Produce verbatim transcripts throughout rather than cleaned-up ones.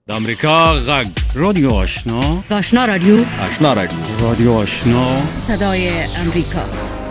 د امریکا غږ رادیو آشنا آشنا رادیو آشنا رادیو رادیو آشنا صدای امریکا.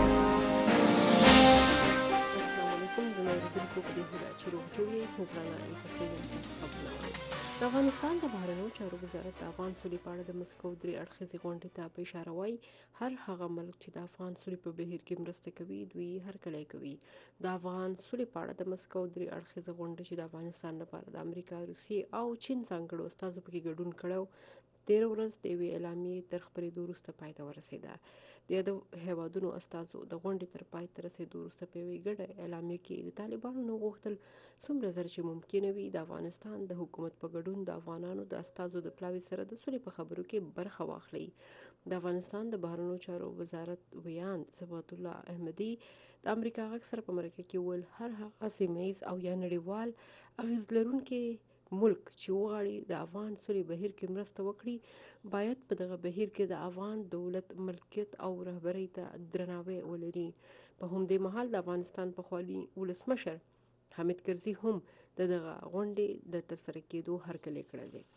د افغانستان د بهرنیو چارو وزارت د افغان سولې په اړه د مسکو درې اړخیزې غونډې ته په اشاره وایي هر هغه ملک چې د افغان سولې په بهیر کې مرسته کوي دوی هرکلی کوي. د افغان سولې په اړه د مسکو درې اړخیزه غونډه چې د افغانستان لپاره د امریکا، روسیې او چین ځانګړو استازو پکې ګډون کړی تېره ورځ د یوې اعلامیې تر خپرېدو وروسته پای ته ورسېده. د یادو هیوادونو استازو د غونډې تر پای ته رسېدو وروسته په یوې ګډه اعلامیه کې د طالبانو نه غوښتل څومره زر چې ممکنه وي د افغانستان د حکومت په ګډون د افغانانو د استازو د پلاوي سره د سولې په خبرو کې برخه واخلي. د افغانستان د بهرنیو چارو وزارت ویاند صفات الله احمدي د امریکا غږ سره په مرکه کې وویل هر هغه سیمه ییز او یا نړیوال اغېز لرونکي ملک چې وغواړي د افغان سولې بهیر کې مرسته وکړي باید په دغه بهیر کې د افغان دولت ملکیت او رهبرۍ ته درناوی ولري. په همدې مهال د افغانستان پخواني ولسمشر حامد کرزي هم د دغه غونډې د ترسره کېدو هرکلی کړی دی.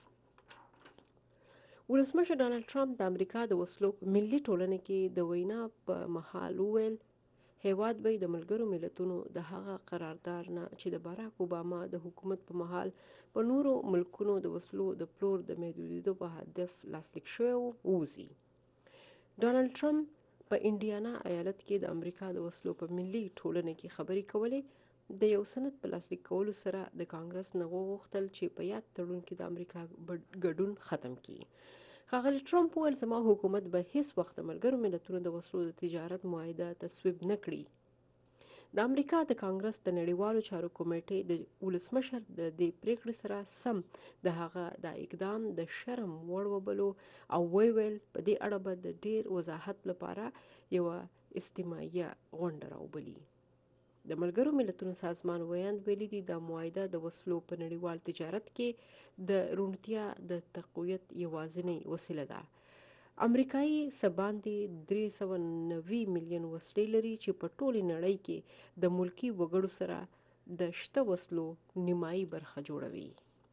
ولسمشر ډانلډ ټرمپ د امریکا د وسلو ملي ټولنې کې د وینا په مهال وویل هیواد به د ملګرو ملتونو د هغه قرارداد نه چې د باراک اوباما د حکومت په مهال په نورو ملکونو د وسلو د پلور د محدودېدو په هدف لاسلیک شوی ووځي. ډانلډ ټرمپ په انډیانا ایالت کې د امریکا د وسلو په ملي ټولنې کې خبرې کولې. د یو سند په لاسلیک کولو سره د کانګرس نه وغوښتل چې په یاد تړون کې د امریکا ګډون ختم کړي. ښاغلي ټرمپ وویل زما حکومت به هیڅ وخت د ملګرو ملتونو د وسلو د تجارت معاهده تصویب نه کړي. د امریکا د کانګرس د نړیوالو چارو کمیټې د ولسمشر د دې پریکړې سره سم د هغه د اقدام د شرم وړ وبلو او ویل په دې اړه به د ډیر وضاحت لپاره یوه استماعیه غونډه راوبلي. د ملګرو ملتونو سازمان ویاند ویلي دي د معاهده د وسلو په نړیوال تجارت کې د روڼتیا د تقویت یوازینۍ وسیله ده. امریکایي څه باندې درې سوه نوي میلیون وسلې لري چې په ټولې نړۍ کې د ملکي وګړو سره د شته وسلو نیمایي برخه جوړوي.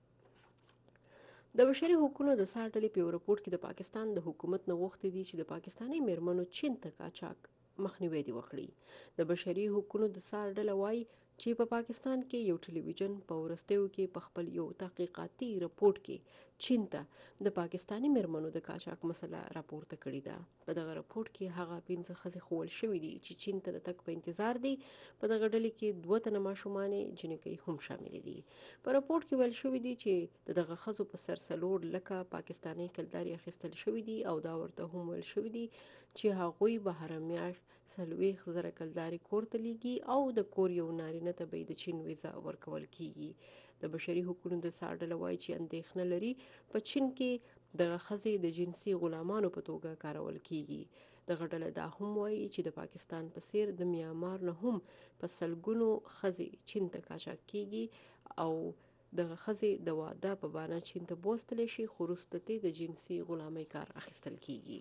د بشري حقوقو د څار ډلې په یو رپورټ کې د پاکستان د حکومت نه غوښتي دي چې د پاکستاني میرمنو چین ته قاچاق مخنیوی دی وکړي. د بشري حقوقو د څار ډله وایي چې په پاکستان کې یو ټلویزیون په وروستیو کې په خپل یو تحقیقاتي رپورټ کې چین ته د پاکستاني میرمنو د قاچاق مسله راپورته کړې ده. په دغه رپورټ کې هغه پنځه ښځې ښوول شوي دي چې چین ته د تګ په انتظار دي. په دغه ډلې کې دوه تنه ماشومانې جنکۍ هم شاملې دي. په رپورټ کې ویل شوي دي چې د دغه ښځو په سر څلور لکه پاکستاني کلدارې اخیستل شوي دي او دا ورته هم ویل شوي دي چې هغوی به هره میاشت څلوېښت زره کلدارې کور ته لیږي او د کور یو نارینه ته به د چین ویزا ورکول کیږي. د بشري حقوقو د څار ډله وایي چې اندېښنه لري په چین کې دغه ښځې د جنسي غلامانو په توګه کارول کیږي. دغه ډله دا هم وایي چې د پاکستان په څیر د میانمار نه هم په سلګونو ښځې چین ته قاچاق کیږي او دغه ښځې د واده په بهانه چین ته بوستلی شي خو وروسته د جنسي غلامۍ کار اخیستل کیږي.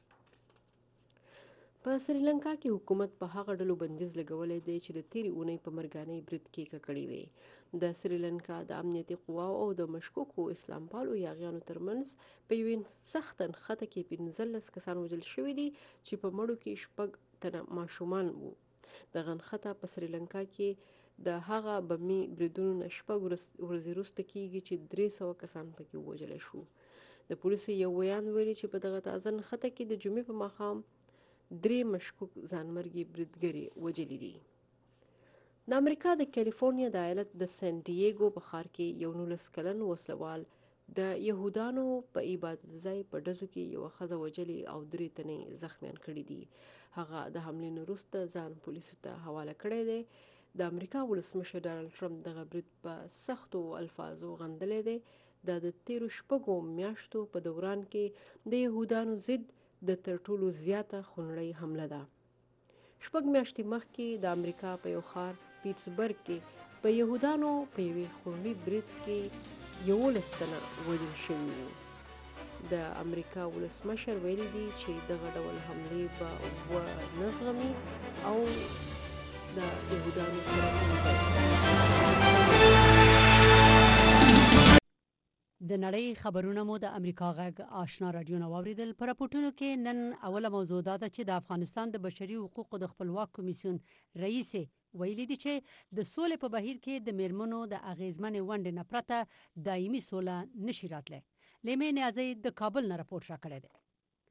په سریلانکا کې حکومت په هغه ډلو بندیز لګولی دی چې د تیرې اونۍ په مرګانۍ برید کې ککړې وې. د سریلانکا د امنیتي قواو او د مشکوکو اسلام پالو یاغیانو ترمنځ په یوې سخته نښته کې پنځلس کسان وژل شوي دي چې په مړو کې شپږ تنه ماشومان وو. دغه نښته په سریلانکا کې د هغه بمي بریدونو نه شپږ ورځې وروسته کیږي چې درې سوه کسان پکې ووژلی شو. د پولیسو یو ویاند ویلي چې په دغه تازه نښته کې د جمعې په ماښام درې مشکوک ځانمرګي بریدګرې وژلي دي. د امریکا د کالیفورنیا د ایالت د سان ډیېګو په ښار کې یو نولس کلن وسلوال د یهودانو په عبادت ځای په ډزو کې یوه ښځه وژلې او درې تنې زخمیان کړي دي. هغه د حملې نه وروسته ځان پولیسو ته حواله کړی دی. د امریکا ولسمشر ډانلډ ټرمپ دغه برید په سختو الفاظو غندلی دی. دا د تیرو شپږو میاشتو په دوران کې د یهودانو ضد د تر ټولو زیاته خونړۍ حمله ده. شپږ میاشتې مخکې د امریکا په یو ښار پیټسبرګ کې په یهودانو په یوې خونړي برید کې یولس تنه وژل شوي وو. د امریکا ولسمشر ویلي دي چې دغه ډول حملې به ونه زغمي او د یهودانو سره د نړۍ خبرونه مو د امریکا غږ آشنا رادیو نو اوریدل. پر راپورټونو کې نن اوله موضوع دا ده چې د افغانستان د بشري حقوقو د خپلواک کمیسیون رئیس ویلي دي چې د سولې په بهیر کې د میرمنو د اغیزمنې ونډې نه پرته دایمي سوله نشي راتلی. لیمې نیازی د کابل نه راپورټ راکړی دی.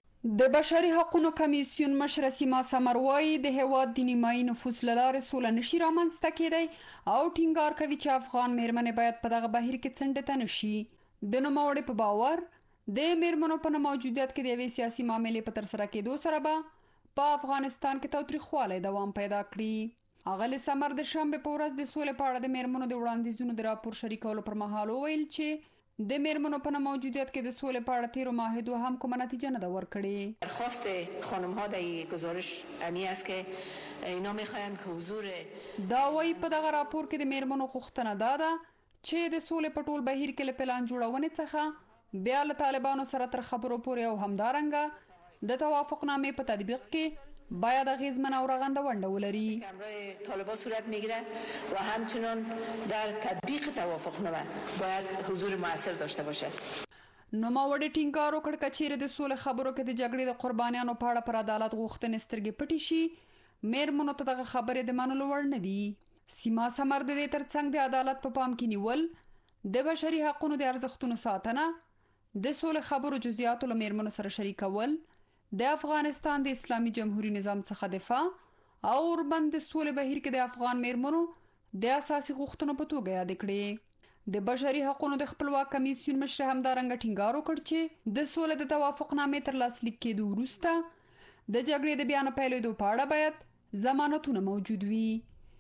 د بشري حقوقو کمیسیون مشر سیما سمر وايي د هیواد د نیمایي نفوس له لارې سوله نشي رامنځته کېدی او ټینګار کوي چې افغان میرمنې باید په دغه بهیر کې څنډې ته نشي. د نوموړي په باور د میرمنو په نه موجودیت کې د یوې سیاسي معاملې په ترسره کېدو سره به په افغانستان کې تاوتریخوالی دوام پیدا کړي. اغلې سمر د شنبې په ورځ د سولې په اړه د میرمنو د وړاندیزونو د راپور شریکولو پر مهال وویل چې د میرمنو په نه موجودیت کې د سولې په اړه تیرو معاهدو هم کومه نتیجه نه ده ورکړې. درخواست خانم ها در گزارش امی است که اینا میخواهند که حضور دا وایي په دغه راپور کې د میرمنو غوښتنه دا ده چې د سولې په ټول بهیر کې له پلان جوړونې څخه بیا له طالبانو سره تر خبرو پورې او همدارنګه د توافقنامې په تطبیق کې باید اغیزمن او رغنده ونډه ولري. همراه طالبان صورت میگیره و همچنان در تطبیق توافقنامه باید حضور مؤثر داشته باشه. نوموړي ټینګار وکړ که چیرې د سولې خبرو کې د جګړې د قربانیانو په اړه پر عدالت غوښتنې سترګې پټې شي میرمنو ته دغه خبرې د منلو وړ نه دي. سیما سمر د دې ترڅنګ د عدالت په پام کې نیول د بشري حقوقو د ارزښتونو ساتنه د سولې خبرو جزئیاتو له میرمنو سره شریکول د افغانستان د اسلامي جمهوریت نظام څخه دفاع او اوربند د سولې بهیر کې د افغان میرمنو د اساسي غوښتنو په توګه یاد کړي. د بشري حقوقو د خپلواک کمیسیون مشر همدارنګه ټینګار وکړ چې د سولې د توافقنامې تر لاسلیک کېدو وروسته د جګړې د بیا نه پیلېدو په اړه باید ضمانتونه موجود وي.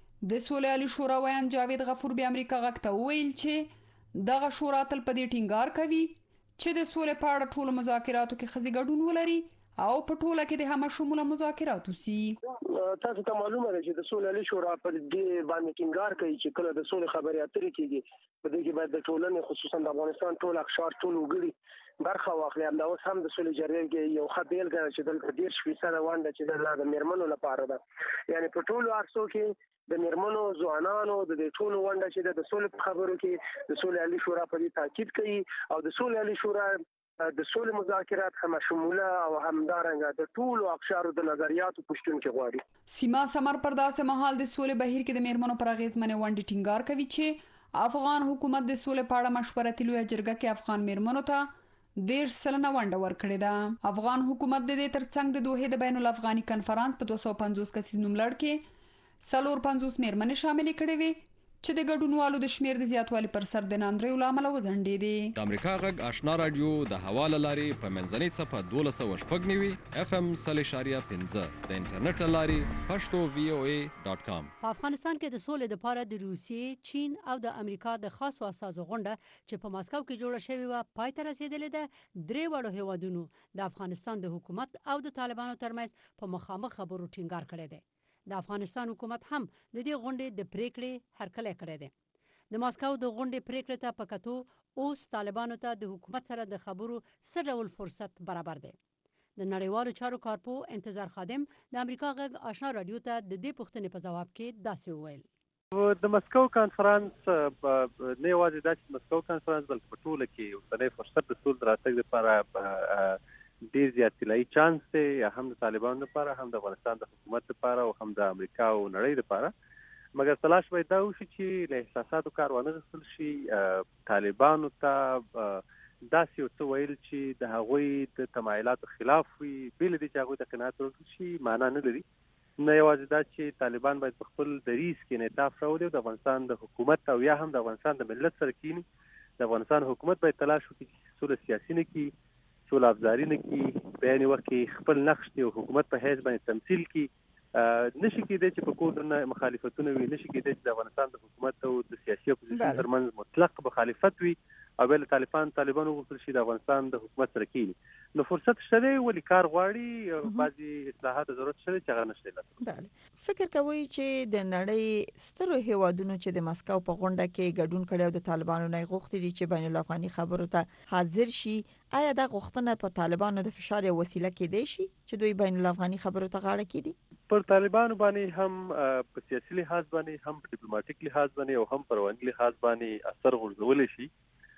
د سولې عالی شورا ویان جاوید غفور بیا امریکا غږ ته وویل چې دغه شورا تل په دې ټینګار کوي چې د سولې په اړه ټولو مذاکراتو کې ښځې ګډون ولري او په ټوله کې د همشموله مذاکرات وسی. تاسو ته معلومه ده چې د سولې عالی شورا پر دې باندې ټینګار کوي چې کله د سولې خبرې اترې کیږي په دې کې باید د ټولنې خصوصا د افغانستان ټول اقشار ټول وګړي برخه واخلي. همدا اوس هم د سولې جریان کې یو ښه بیلګه چې دلته ډېر فیصده ونډه چې د میرمنو لپاره ده، یعنی په ټولو عرصو کې د میرمنو ځوانانو د دې ټولو ونډه چې د سولې په خبرو کې د سولې عالی شورا په دې تاکید کوي او د سولې عالی شورا د سولې مذاکرات هم شموله او همدارنګه د ټولو اقشارو د نظریاتو پوښتونکي غواړي. سیما سمر پر داسې مهال د سولې بهیر کې د میرمنو پر اغیزمنې ونډې ټینګار کوي چې افغان حکومت د سولې په اړه مشورتي لویه جرګه کې افغان میرمنو ته ډیر سلنه ونډه ورکړې ده. افغان حکومت د دې ترڅنګ د دوحې د بین الافغاني کنفرانس په دوه سوه پنځوس کسیز نوملړ کې څلور پنځوس میرمنې شاملې کړې وې چې د ګډونوالو د شمیر د زیاتوالي پر سر د ناندریو لامل وزنډېدې. د امریکا غږ آشنا رادیو د حواله لارې په منځنۍ څپه دولس سوه شپږ نوي اف ام سل اشاریه پنځه د انټرنیټ لارې پښتو وی او ای ډاټ کام. په افغانستان کې د سولې لپاره د روسیې، چین او د امریکا د خاصو اساسو غونډه چې په ماسکو کې جوړه شوې و پای ته رسیدلې ده. درې وړو هیوادونو د افغانستان د حکومت او د طالبانو ترمنځ په مخامخ خبرو ټینګار کړی دی. د افغانستان حکومت هم د دې غونډې د پریکړې هرکلی کړی دی. د ماسکو د غونډې پریکړې ته په کتو اوس طالبانو ته د حکومت سره د خبرو څه ډول فرصت برابر دی. د نړیوالو چارو کارپو انتظار خادم د امریکا غږ آشنا رادیو ته د دې پوښتنې په ځواب کې داسې وویل. د مسکو کانفرنس نه یوازې دا چې مسکو کانفرنس بلکې په ټوله کې اوسنی فرصت د سولې د راتګ لپاره ډیر زیات طلایي چانس دی، یا هم د طالبانو لپاره، هم د افغانستان د حکومت لپاره او هم د امریکا او نړۍ لپاره. مګر تلاش باید دا وشي چې له احساساتو کار ونه اخیستل شي. طالبانو ته داسې یو څه ویل چې د هغوی د تمایلاتو خلاف وي بې له دې چې هغوی ته قناعت ورکړل شي معنا نه لري. نه یوازې دا چې طالبان باید په خپل دریځ کې انعطاف راولي او د افغانستان د حکومت او یا هم د افغانستان د ملت سره کینی. د افغانستان حکومت باید تلاش وکړي چې سوله سیاسي نه کړي، سوله افزاري نه کړي، بیان وکړي خپل نقش د حکومت په حیث باندې تمثیل کړي. نشي کېدای چې په کور نه مخالفتونه وي، نشي کېدای چې د افغانستان د حکومت او د سیاسي اپوزیشن ترمنځ مطلق مخالفت وي او بل طالبان طالبانو غوښتل شي د افغانستان د حکومت سره کینی. نو فرصت شته دی، ولې کار غواړي، بعضي اصلاحات ضرورت شته چې هغه نشته. بله، فکر کوي چې د نړۍ سترو هیوادونو چې د مسکو په غونډه کې ګډون کړي او د طالبانو نه غوښتي دي چې بین الافغاني خبرو ته حاضر شي، آیا دا غوښتنه په طالبانو د فشار یو وسیله کېدای شي چې دوی بین الافغاني خبرو ته غاړه کېږي؟ پر طالبانو باندې هم په سیاسي لحاظ باندې، هم په ډیپلوماټیک لحاظ باندې او هم په رواني لحاظ باندې اثر غورځولی شي.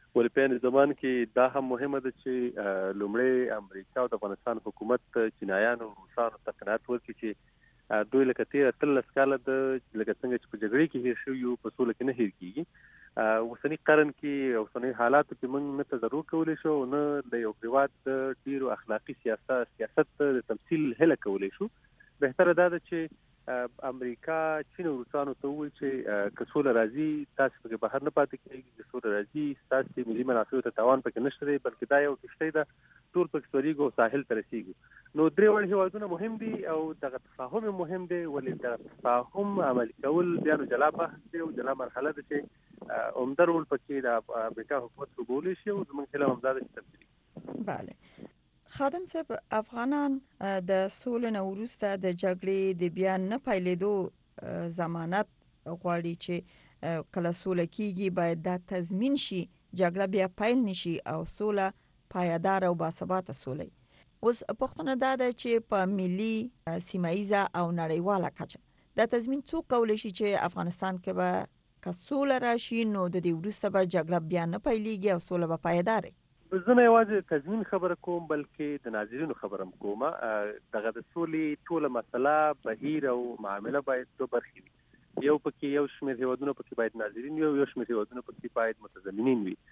ولې په یې زمان کې دا هم مهمه ده چې لومړی امریکا او د افغانستان حکومت چینایانو روسانو ته قناعت ورکړي چې دوی لکه تیر اتلس کاله د لکه څنګه چې په جګړې کې هیر شوي یو په سوله کې نه هیر کیږي. اوسني قرن کې اوسني حالاتو کې موږ نه تضرر کولی شو نه د یو هیواد د ډیرو اخلاقي سیاست سیاست د تمثيل هله کولی شو. بهتره دا ده چې امریکا چین او روسانو ته وایي چې که سوله راځي تاسو په بهر نه پاتې کیږئ، که سوله راځي تاسو ملي منافعو ته تاوان پکې نشته دی، بلکې دا یو کشته ده ټول پکې سوريګو ساحل ته رسیږي. نو درې وړ هیوادونه مهم دي او دغه تفاهم مهم دی، ولې د تفاهم عملي کول بیا نو جلا بحث دی او جلا مرحله ده چې عمده رول پکې د امریکا حکومت وګوري شي او زموږ هیله هم دا ده چې تبدیل. بله خادم صاحب، افغانان د سولې نه وروسته د جګړې د بیا نه پیلېدو ضمانت غواړي چې کله سوله کیږي باید دا تضمین شي جګړه بیا پیل نشي او سوله پایدار او باثباته سوله. اوس پوښتنه دا ده چې په ملي سیمایي او نړیواله کچه دا تضمین څوک کولی شي چې افغانستان کې به که سوله راشي نو د دې وروسته به جګړه بیا نه پیلېږي او سوله به پایدار وي؟ زه نه یوازې تضمین خبره کوم بلکې د ناظرینو خبره هم کوم. دغه د سولې ټوله مسله بهیر او معامله باید دوه برخې وي. یو پکې یو شمېر هیوادونه پکې باید ناظرین وي او یو شمېر هیوادونه پکې باید متضمنین وي.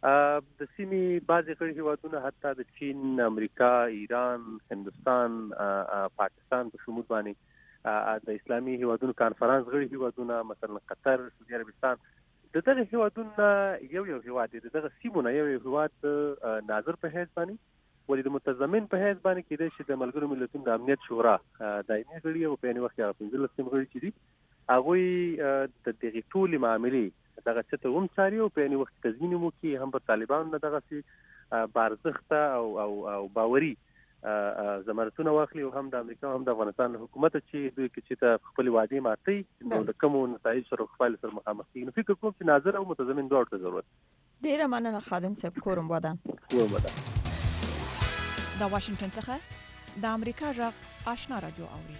د سیمې بعضې غړي هیوادونه حتی د چین، امریکا، ایران، هندوستان، پاکستان په شمول باندې د اسلامي هیوادونو کانفرنس غړي هیوادونه مثلا قطر، سعودي عربستان، د دغه هیوادونو یو یو هیواد دی دغه سیمونه یو یو هیواد ناظر په حیث باندې ولې د متضمن په حیث باندې کېدای شي د ملګرو ملتونو د امنیت شورا دایمي غړي او په یوه وخت کې هغه پنځلس تیم غړي چې دي هغوی د دغې ټولې معاملې دغه څه ته هم څاري او په یوه وخت تضمین هم وکړي هم پر طالبانو نه دغسې بارزښته او او او باوري ضمانتونه واخلي او هم د امریکا هم د افغانستان حکومت چې دوی کې چې ته خپل وعدې ماتي نو د کومو نتایج سره خپل سره مخامخ کیږي. نو فکر کوم چې ناظر او متضمن دواړو ته ضرورت. ډیره مننه خادم صاحب. کورم ودان. کورم ودان. د واشنگټن څخه د امریکا غږ آشنا رادیو اوري.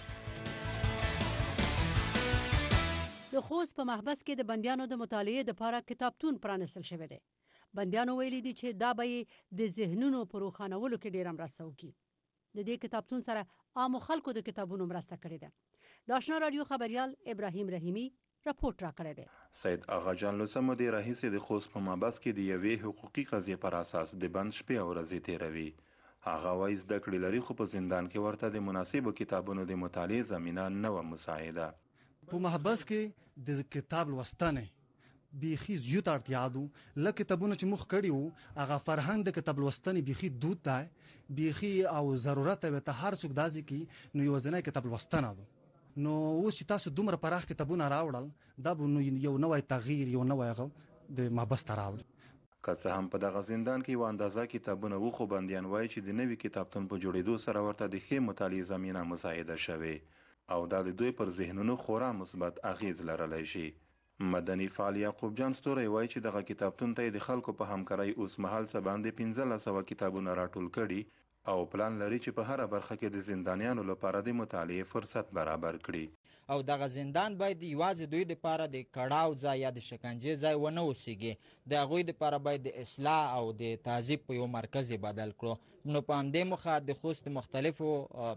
د خوست په محبس کې د بندیانو د مطالعې لپاره کتابتون پرانیستل شوی دی. بندیانو ویلي دي چې دا به د ذهنونو په روښانولو کې ډیره مرسته وکړي. د دې کتابتون سره عامو خلکو د کتابونو مرسته کړې ده. د آشنا رادیو خبریال ابراهیم رحیمی راپورټ راکړی دی. سید آغا جان لوسم د راهیسې د خوست په محبس کې د یوې حقوقي قضیې پر اساس د بند شپې او ورځې تیروي. هغه وایي زده کړې لري خو په زندان کې ورته د مناسبو کتابونو د مطالعې زمینه نه وه مساعده. په محبس کې د کتاب لوستنې بیخي زیات اړتیا ده. لکه کتابونه چې مخ کړي وو هغه فرهنګ د کتاب لوستنې بیخي دود دی بیخي او ضرورت وي ته هر څوک داسې کی نو یو ځنه کتاب لوستنه ده. نو اوس چې تاسو دومره پراخ کتابونه راوړل دا به یو نوې تغییر یو نوې د محبس ته راوړي. که څه هم په دغه زندان کې یو اندازه کتابونه وو خو بندیان وایي چې د نوي کتابتون په جوړېدو سره ورته د ښې مطالعې زمینه مساعده شوې او دا د دوی پر ذهنونو خورا مثبت اغیز لرلی شي. مدني فعال یعقوب جان ستوری وایي چې دغه کتابتون ته د خلکو په همکارۍ اوس مهال څه باندې پنځلس سوه کتابونه راټول کړي او پلان لري چې په هره برخه کې د زندانیانو لپاره د مطالعې فرصت برابر کړي او دغه زندان باید یوازې دوی لپاره د کړاو ځای یا د شکنجې ځای ونه اوسیږي. د هغوی لپاره باید د اصلاح او د تعذیب په یو مرکز بدل کړو. نو په همدې موخه د خوست مختلفو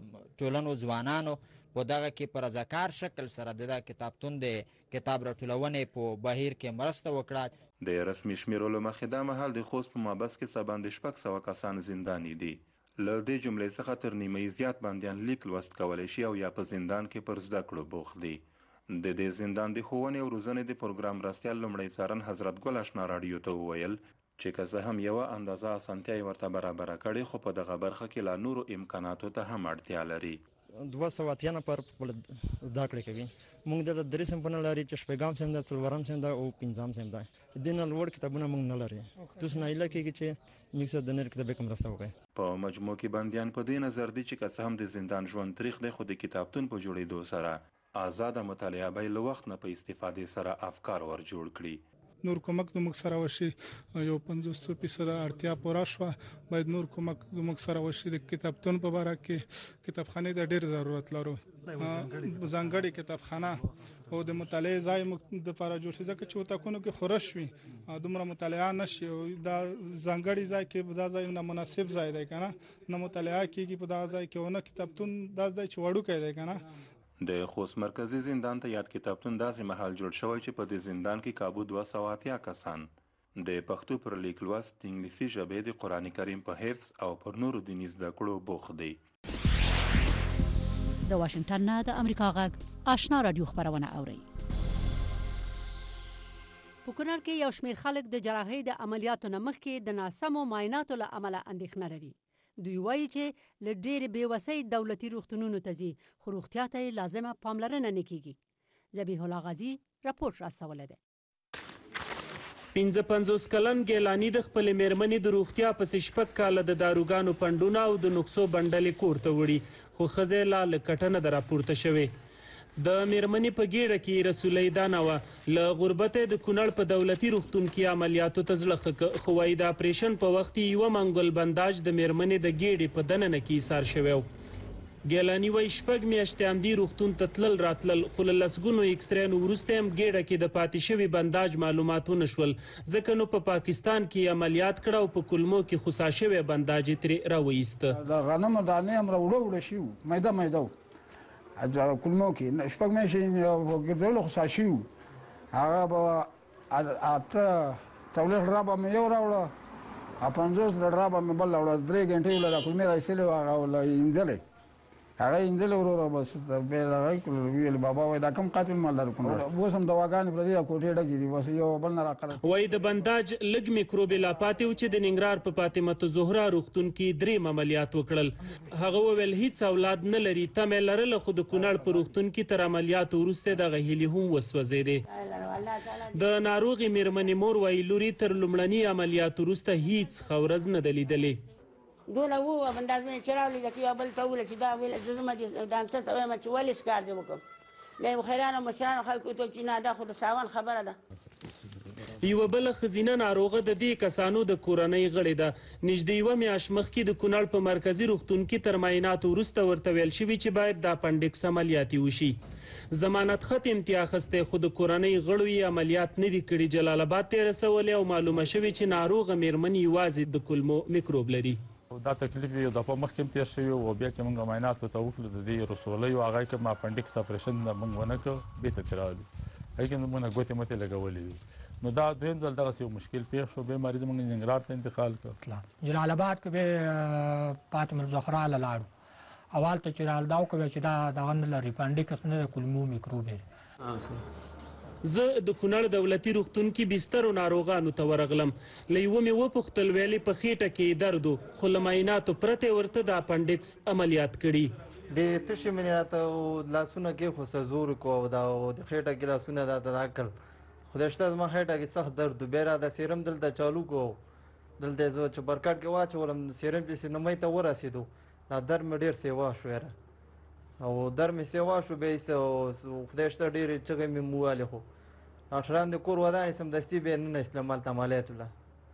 ټولنو ځوانانو په دغه کې په رضاکار شکل سره د کتابتون د کتاب راټولونې په بهیر کې مرسته وکړه. د رسمي شمیرو له مخې دا مهال د خوست په محبس کې څه باندې شپږ سوه کسان زنداني دي. له دې جملې څخه تر نیمه زیات بندیان لیک لوست کولی شي او یا په زندان کې پر زده کړو بوخت دي. د دې زندان د ښوونې او روزنې د پروګرام مرستیال لومړی څارن حضرت ګل آشنا راډیو ته وویل چې که څه هم یوه اندازه اسانتیا یې ورته برابره کړې خو په دغه برخه کې لا نورو امکاناتو ته هم اړتیا لري. دوه سوه اتیا نفر خپل زده کړې کوي. موږ دلته درې صنفونه لري چې شپږم صنف ده، څلورم صنف ده او پنځم صنف ده. دې نه لوړ کتابونه موږ نه لري. تاسو نه هیله کېږي چې موږ سره د نر کتابې کوم مرسته وکړي. په مجموع کې بندیان په دې نظر دي چې که څه هم د زندان ژوند تریخ دی خو د کتابتون په جوړېدو سره آزاده مطالعه به له وخت نه په استفادې سره افکار ور جوړ کړي. نور کومک زموږ سره وشي یو پنځوس فیصد اړتیا پوره شوه باید نور کومک زموږ سره وشي د کتابتون په باره کې کتابخانې ته ډېر ضرورت لرو ځانګړې کتابخانه او د مطالعې ځای د لپاره جوړ شي ځکه چې اتاقونو کې خورش وي او دومره مطالعه نشي او دا ځانګړي ځای کې دا ځای نه مناسب ځای دی که نه نه مطالعه کېږي په دا ځای کې او نه کتابتون دا ځای چې وړوکی دی که نه د خوست مرکزی زندان ته یاد کتابتون داسې محل جوړ شوی چې په دې زندان کې کابو دوه سوه اتیا کسان د پښتو پر لیک لوست د انګلیسي ژبې د قرآن کریم په حفظ او پر نورو دیني زده کړو بوخت دی. د واشنگټن نه د امریکا غږ آشنا رادیو خبرونه اوري. په کونړ کې یو شمېر خلک د جراحۍ د عملیاتو نه مخکې د ناسمو معایناتو له امله اندېښنه لري. دوی وایي چې له ډېرې بېوسۍ دولتي روغتونونو ته ځي خو روغتیا ته یې لازمه پاملرنه نه کېږي. ذبیح الله غازي راپورټ راستولی دی. پنځه پنځوس کلن ګیلاني د خپلې مېرمنې د روغتیا پسې شپږ کاله د داروګانو پنډونه او د نسخو بنډلې کور ته وړي خو ښځه یې لا له کټنه ده راپورته شوې. د مېرمنې په ګېډه کې رسولۍ دا نه وه له غربته د کونړ په دولتي روغتون کې عملیاتو ته زړه ښه که خو وایي د اپریشن په وخت یې یوه منګل بنداج د مېرمنې د ګېډې په دننه کې ایسار شوی و. ګیلاني وایي شپږ میاشتې همدې روغتون ته تلل راتلل خو له لسګونو اکسرینو وروسته هم ګېډه کې د پاتې شوي بنداج معلومات ونه شول ځکه نو په پاکستان کې عملیات کړه او په کلمو کې خوسا شوی بنداج یې ترې راوایسته. د غنمو دانې هم راوړه وړه شوي وو میده میده وو کلمو کې شپږ میاشتې ګرځولو خوسا شوي وو هغه به اته څلوېښت ډرابه مې یو راوړه او پنځوس ډرابه مې بل راوړه درې ګنټې وله دا کلمې راایستلې وه هغه وله انځلې هغه انځلې وروره بس بیا دغه ویل بابا وایي دا کوم قاتل مال لرو کونډه اوس هم دواګانې پردي دا کوټې ډکې دي بس یو بل نه راقرض. وایي د بنداج لږ میکروبې لا پاتې و چې د ننګرهار په فاطمه الزهرا روغتون کې درېیم عملیات وکړل. هغه وویل هیڅ اولاد نه لري تمه یې لرله خو د کونړ په روغتون کې تر عملیاتو وروسته دغه هیلې هم وسوځېدې. د ناروغې مېرمنې مور وایي لوري تر لومړني عملیات وروسته هیڅ ښه ورځ نه ده لیدلې. دونه ووه بنداز مې چې راولیده چې یو بل ته وویل چې دا ویل زه ځم ډاکټر ته وایم چې ولې سکار دې وکړم له خیرانو مشرانو خلکو ته چې نه دا خو د ساون خبره ده. یوه بله ښځینه ناروغه د دې کسانو د کورنۍ غړې ده. نږدې یوه میاشت مخکې د کونړ په مرکزي روغتون کې تر معایناتو وروسته ورته ویل شوي چې باید د اپنډکس عملیات یې وشي. ضمانت خط امتیا اخیستی خو د کورنۍ غړو یې عملیات نه دي کړي. جلال آباد ته یې رسولې او معلومه شوې چې ناروغه مېرمن یوازې د کولمو میکروب لري. دا تکلیف یو دفعه مخکې هم تېر شوی او بیا چې موږ معایناتو ته وکړو د دې رسولیو هغه کې ما اپنډکس اپریشن موږ ونه کړو بېرته چې راغلو هغې کې موږ ګوتې متې لګولې وي نو دا دویم ځل دغسې یو مشکل پېښ شو بیا مریض موږ ننګرهار ته انتقال کړ. جلال آباد کې بیا فاطمه الزهرا له لاړو اول ته چې رال دا وکړو چې دا دغه نه لري اپنډکس نه د کولمو میکروب دی. زه د کونړ دولتي روغتون کې بسترو ناروغانو ته ورغلم. له یوه مې وپوښتل ویلې په خېټه کې درد و خو له معایناتو پرته ورته د اپنډکس عملیات کړي. د تشې مې راته لاسونه کېښوسه زور کو او د خېټه کې لاسونه راته راکړل خدای شته زما خېټه کې سخت درد و بیا راته سیرم دلته چالو کو دلته زه چپرکټ کې واچولم سیرم چې نمۍ ته ورسېدو دا درد مې ډېر سیوا شو یاره او درد مې سیوا شو بیا ایسته خدای شته ډېرې چغې مې مووالې خو ډاکټران د کور ودانې سمدستي بیا نه ایستلم هلته عملیات وله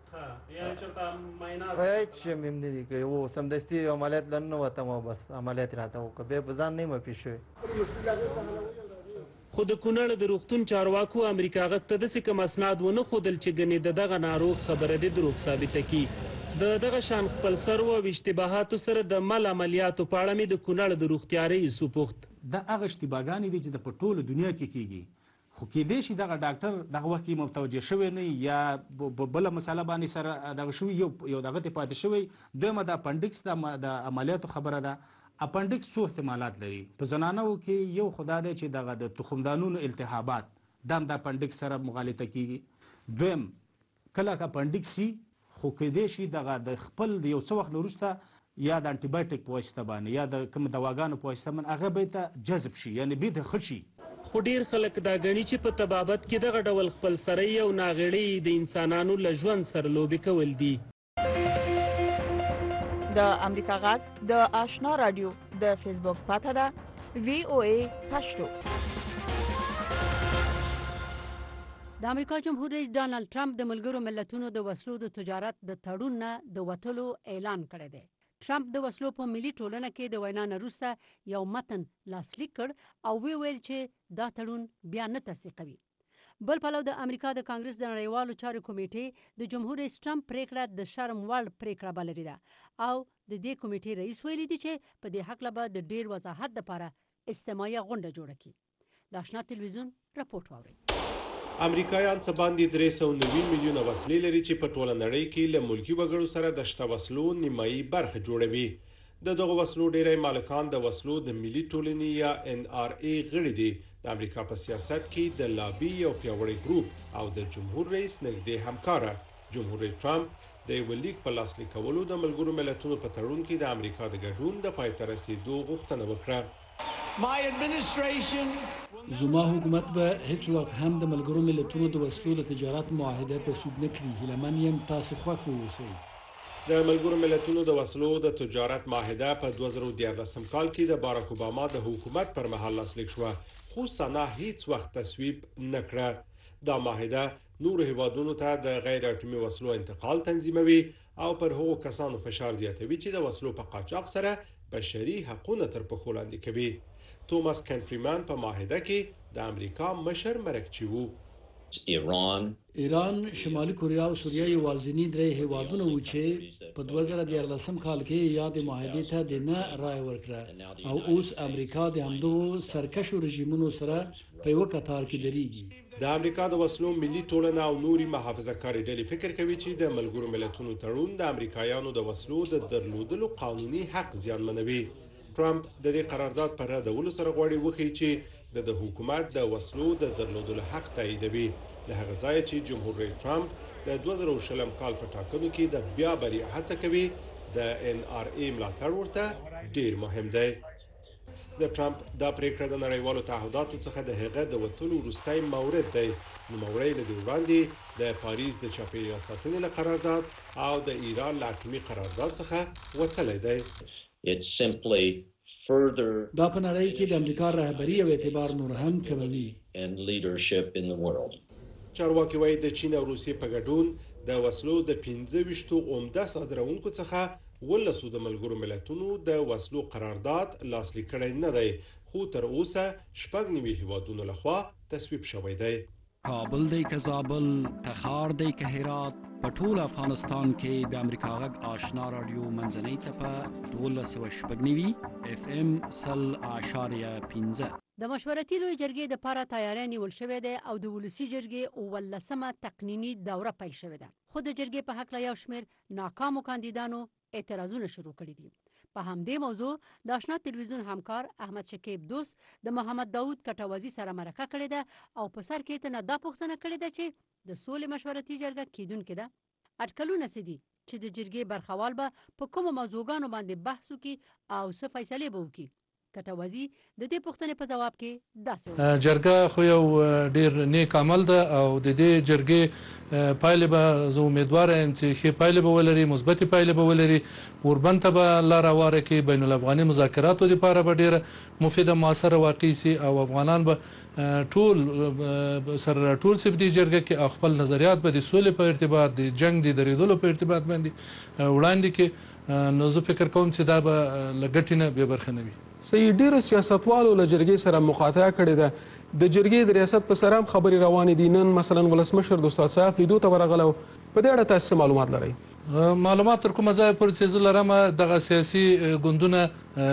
هېڅ شی مې نه دي کړی و سمدستي عملیات له ننوتم او بس عملیات راته وکړه بیا په ځان نه یم پیښ شوی. خو د کونړ د روغتون چارواکو امریکا غږ ته داسې کوم اسناد ونه ښودل چې ګنې د دغه ناروغ خبره دې دروغ ثابته کړي. د دغه شان خپل سر و اشتباهاتو سره د مل عملیاتو په اړه مې د کونړ د روغتیا رئیس وپوښت. دا هغه اشتباهګانې دي چې د په ټوله دنیا کې کېږي خو کېدای شي دغه ډاکټر دغه وخت کې متوجه شوی نه یا بله مسله باندې سره دغه شوي یو یو دغه ته پاتې شوی. دویمه د اپنډکس د عملیاتو خبره ده. اپنډکس څو احتمالات لري. په زنانو کې یو خدا دی چې دغه د تخمدانونو التهابات دا هم د اپنډکس سره مغالطه کېږي. دویم کله که اپنډکس وي خو کېدای شي دغه د خپل د یو څه وخت نه وروسته یا د انټي بایوټیک په واسطه باندې یا د کوم دواګانو په واسطه باندې هغه بیرته جذب شي یعنې بیرته ښه شي. خو ډیر خلک دا ګڼي چې په طبابت کې دغه ډول خپلسرۍ او ناغېړۍ د انسانانو له ژوند سره لوبې کول دي. د امریکا غږ د آشنا رادیو د فیسبوک پاته ده وی او ای پښتو. د امریکا جمهور رئیس ډانلډ ټرمپ د ملګرو ملتونو د وسلو د تجارت د تړون نه د وتلو اعلان کړی دی. ټرمپ د وسلو په ملي ټولنه کې د وینا نه وروسته یو متن لاسلیک کړ او وی ویل چې دا تړون بیا نه تصدیقوي. بل پلو د امریکا د کانګرس د نړیوالو چارو کمیټې د جمهور رئیس ټرمپ پریکړه د شرم وړ پریکړه بللې ده او د دې کمیټې رئیس ویلي دی چې په دې هکله به د ډیر وضاحت لپاره اجتماعي غونډه جوړه کړي. د آشنا تلویزیون راپورټ واورئ. امریکایان څه باندې درې سوه نوي میلیونه وسلې لري چې په ټوله نړۍ کې له ملکي وګړو سره د شته وسلو نیمایي برخه جوړوي. د دغو وسلو ډیری مالکان د وسلو د ملي ټولنې یا ان آر ای غړي دي. د امریکا په سیاست کې د لابي یو پیاوړی ګروپ او د جمهور رئیس نږدې همکاره. جمهور رئیس ټرمپ د یو لیک په لاسلیک کولو د ملګرو ملتونو په تړون کې د امریکا د ګډون د پای ته رسیدو غوښتنه وکړه. زما حکومت به هیڅ وخت هم د ملګرو ملتونو د وسلو د تجارت معاهده تصویب نه کړي. هیله من یم تاسو خوښ واوسئ. د ملګرو ملتونو د وسلو د تجارت معاهده په دوه زره دیارلسم کال کې د باراک اوباما د حکومت پر مهال لاسلیک شوه، خو سنا هیڅ وخت تصویب نه کړه. دا معاهده نور هیوادونو ته د غیر اټومي وسلو انتقال تنظیموي او پر هغو کسانو فشار زیاتوي چې د وسلو په قاچاق سره بشري حقوقونه تر پښو لاندې کوي. توماس کنټریمان په معاهده کې د امریکا مشر مرکچی وو. ایران ایران شمالي کوریا او سوریه یوازینی درې هیوادونه وو چې په دوه زره دیارلسم کال کې یاد معاهدې ته د نه رای ورکړه او اوس امریکا د همدغو سرکشو رژیمونو سره په یو کتار کې درېږي. د امریکا د وسلو ملي ټولنه او نوري محافظه کاري ډلې فکر کوي چې د ملګرو ملتونو تړون د امریکایانو د وسلو د درلودلو قانوني حق زیانمنوي. ټرمپ د دې قرارداد پر ردولو سره غواړي وښيي چې د حکومت د وسلو د درلودلو حق تاییدوي. له هغه ځایه چې جمهور رئیس ټرمپ د دوه زره شلم کال په ټاکنو کې د بیا بري هڅه کوي، د ان آر ای ملاتړ ورته ډیر مهم دی. د ټرمپ دا پریکړه د نړیوالو تعهداتو څخه د هغه د وتلو وروستی مورد دی. نوموړی له دې وړاندې د پاریس د چاپیریال ساتنې له قرارداد او د ایران له اټومي قرارداد څخه وتلی دی. دا په نړۍ کې د امریکا رهبري او اعتبار نور هم کموي. چارواکي وایي د چین او روسیې په ګډون د وسلو د پنځه ویشتو عمده صادرونکو څخه ولسو د ملګرو ملتونو د وسلو قرارداد لاسلیک کړی نه دی، خو تر اوسه شپږ نوي هیوادونو لخوا تصویب شوی دی. کابل دی که زابل، تخار دی که هرات، په ټول افغانستان کې د امریکا غږ آشنا رادیو منځنۍ څپه دولس سوه شپږ نوي اف ام سل اعشاریه پنځه. د مشورتي لوی جرګې د پاره تیاری نیول شوې ده او د ولسی جرګې اوولسمه تقنینی دوره پیل شوې ده، خو د جرګې په حق لا یو شمېر ناکامو کاندیدانو اعتراضونه شروع کړي دي. په همدې موضوع د آشنا تلویزیون همکار احمد شکیب دوست د محمد داوود کټوازی سره مرکه کړې ده او په سر کې ته نه دا پوښتنه کړې ده چې د سولې مشورتي جرګه کیدونکې ده. اټکلونه څه دي چې د جرګې برخوال به په کومو موضوعګانو باندې بحث وکړي او څه فیصلې به وکړي؟ کټوازی د دې پوښتنې په جواب کې داسې جرګه خو یو ډیر نیک عمل ده او د دې جرګې پایلې به زه امیدواره یم چې ښې پایلې به ولري، مثبتې پایلې به ولري، اوربند ته به لاره هواره کړي، بین الافغاني مذاکراتو لپاره به ډیره مفیده موثره واقع شي او افغانان به ټول سره راټول شي په دې جرګه کې او خپل نظریات به د سولې په ارتباط، د جنګ د درېدلو په ارتباط باندې وړاندې کړي. نو زه فکر کوم چې دا به له ګټې نه بې برخه نه وي. صحیح، ډیرو سیاستوالو له جرګې سره مقاطعه کړې ده. د جرګې د ریاست په سر هم خبرې روانې دي. نن مثلا ولسمشر د استاد صاحب لیدو ته ورغلی و. په دې اړه تاسو معلومات لرئ؟ معلومات تر کومه ځایه پورې چې زه لرم دغه سیاسي ګوندونه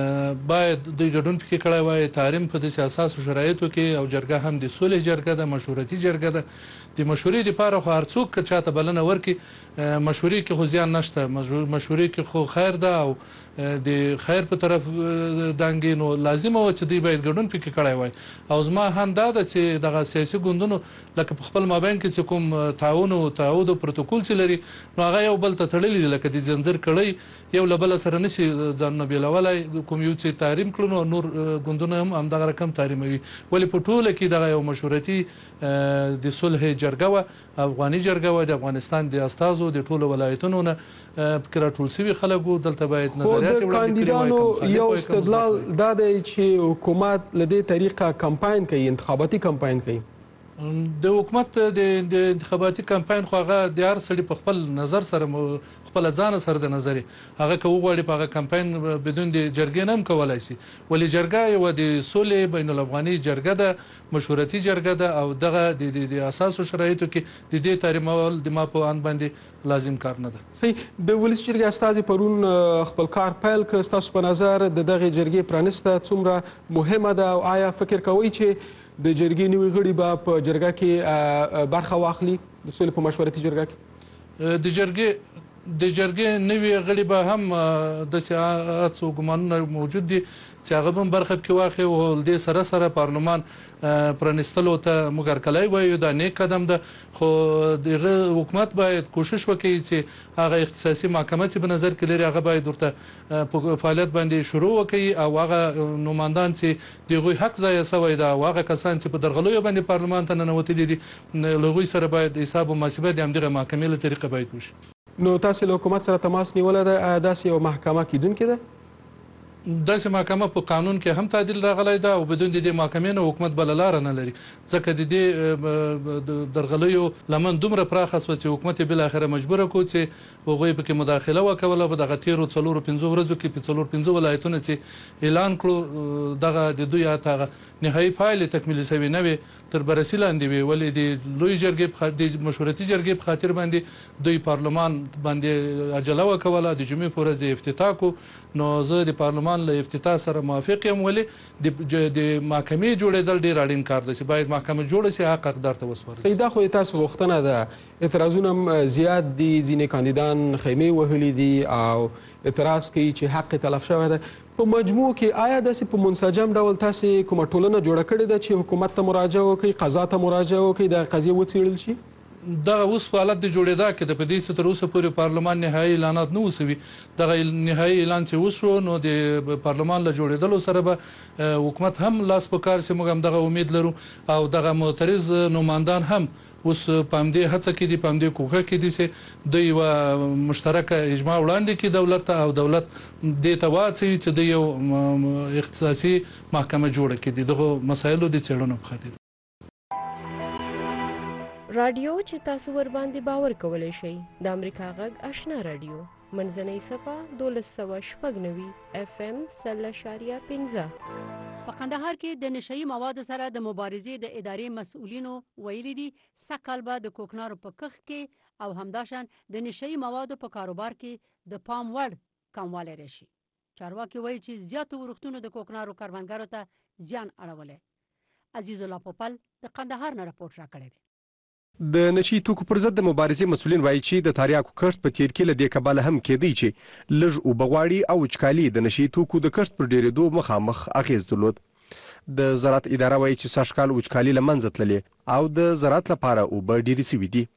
باید دوی ګډون پکې کړی وای. تعلیم په داسې اساسو شرایطو کې او جرګه هم د سولې جرګه ده، مشورتي جرګه ده. د مشورې لپاره خو هر څوک که چاته بلنه ورکړي، مشورې کې خو زیان نشته، مشورې کې خو خیر ده او د خیر په طرف دانګې، نو لازمه وه چې دوی باید ګډون پکې کړی وای. او زما هم دا ده چې دغه سیاسي ګوندونو لکه په خپل مابین کې چې کوم تعاون او تعهد او پروتوکول چې لري، نو هغه یو بل ته تړلي دي، لکه د ځنځیر کړۍ یو له بله سره نشي ځانونه بېلولی. کوم یو چې تحریم کړو نو نور ګوندونه هم همدغه رقم تحریموي. ولې په ټوله کې دغه یو مشورتي د صلح جرګه وه، افغاني جرګه وه، د افغانستان د استازو د ټولو ولایتونو نه پکې راټول شوي خلک وو. دلته باید نظریات خو د کاندیدانو یو استدلال دا دی چې حکومت له دې طریقه کمپاین کوي، انتخاباتي کمپاین کوي. د حکومت د انتخاباتي کمپاین خو هغه د هر سړي په خپل نظر سره خپل ځان سره د نظر هغه کو غواړي په هغه کمپاین بدون د جرګې نه هم کولای شي ولې جرګه یو د سولې بین الافغاني جرګه ده مشورتي جرګه ده او دغه د اساسو شرایطو کې د دې تحریمول د ما په ان باندې لازم کار نه ده. صحیح. د ولس جرګې استازي پرون خپل کار پیل کړ. ستاسو په نظر د دغه جرګې پرانیسته څومره مهمه ده او آیا فکر کوئ چې د جرګې نوي غړي به په جرګه کې برخه واخلي د سولې په مشورتي جرګه کې؟ د جرګې د جرګې نوي غړي به هم داسې هڅو ګمانونه موجود دي چې هغه به هم برخه پکې واخلي او دې سره سره پارلمان پرانیستلو ته موږ هرکلی وایو. دا نیک قدم ده خو دغه حکومت باید کوشش وکړي چې هغه اختصاصي محکمه چې په نظر کې لري هغه باید ورته په فعالیت باندې شروع وکړي او هغه نمایندان چې د هغوی حق ضایع شوی ده او هغه کسان چې په درغلیو باندې پارلمان ته ننوتلي دي له هغوی سره باید حساب و محاسبه د همدغه محکمې له طریقه باید وشي. نو تاسو له حکومت سره تماس نیولی ده؟ آیا داسې یو محکمه کیدونکې ده؟ داسې محکمه په قانون کې هم تعدیل راغلی ده او بدون د دې محکمې نه حکومت بله لاره نه لري ځکه د دې درغلیو لمن دومره پراخه شوه چې حکومت یې بالاخره مجبوره کړو چې هغوی پکې مداخله وکوله. په دغه تېرو څلورو پنځو ورځو کې په څلور پنځه ولایتونه چې اعلان کړو دغه د دوی حتی هغه نهایي پایلې تکمیلي شوې نه وې تر بررسي لاندې وې ولې د لوی جرګې د مشورتي جرګې په خاطر باندې دوی پارلمان باندې عجله وکوله د جمعې په ورځ یې افتتاح کړو. نو زه د پارلمان له افتتاح سره موافق یم ولې د محکمې جوړېدل ډېر اړین کار دی چې باید محکمه جوړه شي حق حقدار ته وسپارل شي. دا خو تاسو غوښتنه ده. اعتراضونه هم زیات دي ځینې کاندیدان خیمې وهلي دي او اعتراض کوي چې حق تلف شوی ده. په مجموع کې آیا داسې په منسجم ډول تاسې کومه ټولنه جوړه کړې ده چې حکومت ته مراجعه وکړي قضا ته مراجعه وکړي دغه قضیې وڅېړل شي؟ دغه اوس په حالت د جوړېدا کې د په دې چې تر اوسه پورې پارلمان نهایي اعلانات نه وسوي دغه نهایي اعلان چې وشو نو د پارلمان له جوړېدلو سره به حکومت هم لاس په کار شي. موږ هم دغه امید لرو او دغه معترض نمایندان هم اوس په همدې هڅه کې دي په همدې کوښښ کې دي چې دوی یوه مشترکه اجماع وړاندې کړي دولت ته او دولت دې ته واچوي چې د یو اختصاصي محکمه جوړه کړي د دغو مسایلو د څېړنو په خاطر. رادیو چې تاسو ور باندې باور کولای شئ د امریکا غږ آشنا رادیو منځنۍ صفه دولس سوه شپږ نوي اف ام سل اشاریه پنځه. په کندهار کې د نشهیي موادو سره د مبارزې د ادارې مسؤلینو ویلي دي سږ به د کوکنارو په کښت کې او همداشان د نشهیي موادو په کاروبار کې د پام وړ کموالی راشي. چارواکي وایي چې زیاتو ورښتونو د کوکنارو کروندګرو ته زیان اړولی. عزیز الله پوپل د قندهار نه راپورټ راکړی دی. د نشي توکو پر ضد د مبارزې مسؤلین وایي چې د تریاکو کښت په تیر کې له دې کبله هم کېدی چې لږ اوبه غواړي او وچکالي د نشي توکو د کښت پر ډېرېدو مخامخ اغېز درلود. د زراعت اداره وایي چې سږکال وچکالي له منځه تللې او د زراعت لپاره اوبه ډېرې سوي دي.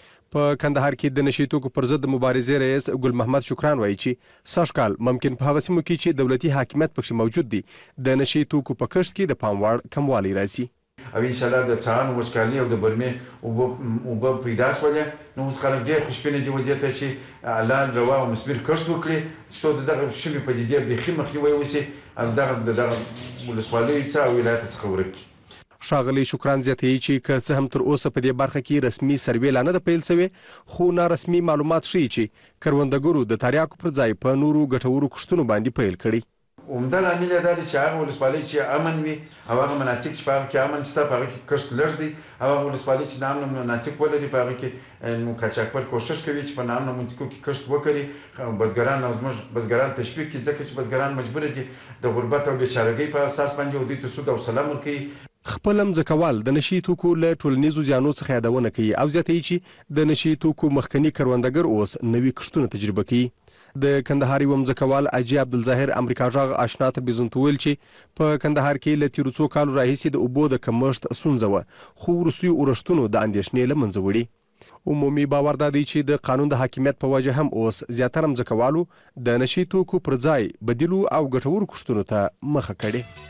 په کندهار کې د نشي توکو پر ضد د مبارزې رئیس ګل محمد شکران وایي چې سږکال ممکن په هغه سیمو کې چې دولتي حاکمیت پکې موجود دی د نشي توکو په کښت کې د پام وړ کموالی راسي. او ان شاء الله د څاروي وچکالي او د برمې اوبه پیدا شولې نو اوس خلک ډېر خوشبینه دي ودې ته چې اعلان روا او مثمر کښت وکړي چې د دغه شومې پدیدې بیخي مخنیوی وشي او دغه د دغه ولسوالیو څخه او ولایت څخه ورک کړي. ښاغلی شکران زیاتوي چې که څه هم تر اوسه په دې برخه کې رسمي سروې لا نه ده پیل شوې خو نارسمي معلومات ښیي چې کروندګرو د تریاکو پر ځای په نورو ګټورو کښتونو باندې پیل کړي. عمده لامل یې دا دی چې هغه ولسوالۍ چې امن وي او هغه مناطق چې په هغه کې امن شته په هغه کې کښت لږ دی او هغه ولسوالۍ چې ناامنه مناطق ولري په هغه کې قاچاقبر کوشش کوي چې په ناامنه منطقو کې کښت وکړي بزګران او زموږ بزګران تشویق کړي ځکه چې بزګران مجبور دي د غربت او بېچارهګۍ په اساس باندې دوی ته سود او سلام ورکوي. خپل مځکوال د نشي توکو له ټولنیزو زیانو څخه یادونه کوي او زیاتوي چې د نشي توکو مخکني کروندګر اوس نوي کښتونه تجربه کوي. د کندهار یو مځکوال اجي عبدالظاهر امریکا غږ آشنا ته بزنت ویل چې په کندهار کې له تیرو څو کالو راهیسې د اوبو د کمښت ستونزه وه خو وروستیو اورښتونو د اندېښنې له منځه وړي. عمومي باور دا دی چې د قانون د حاکمیت په وجه هم اوس زیاتره مځکوالو د نشي توکو پر ځای بدیلو او ګټورو کښتونو ته مخه کړې.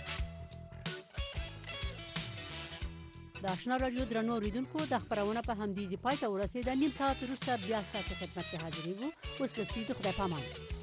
د آشنا راډیو درنو اوریدونکو د خپرونه په همدې ځای پای ته ورسېده. نیم ساعت وروسته بیا ستاسو خدمت کې حاضرېږو. اوس له سوي د خدای په امان.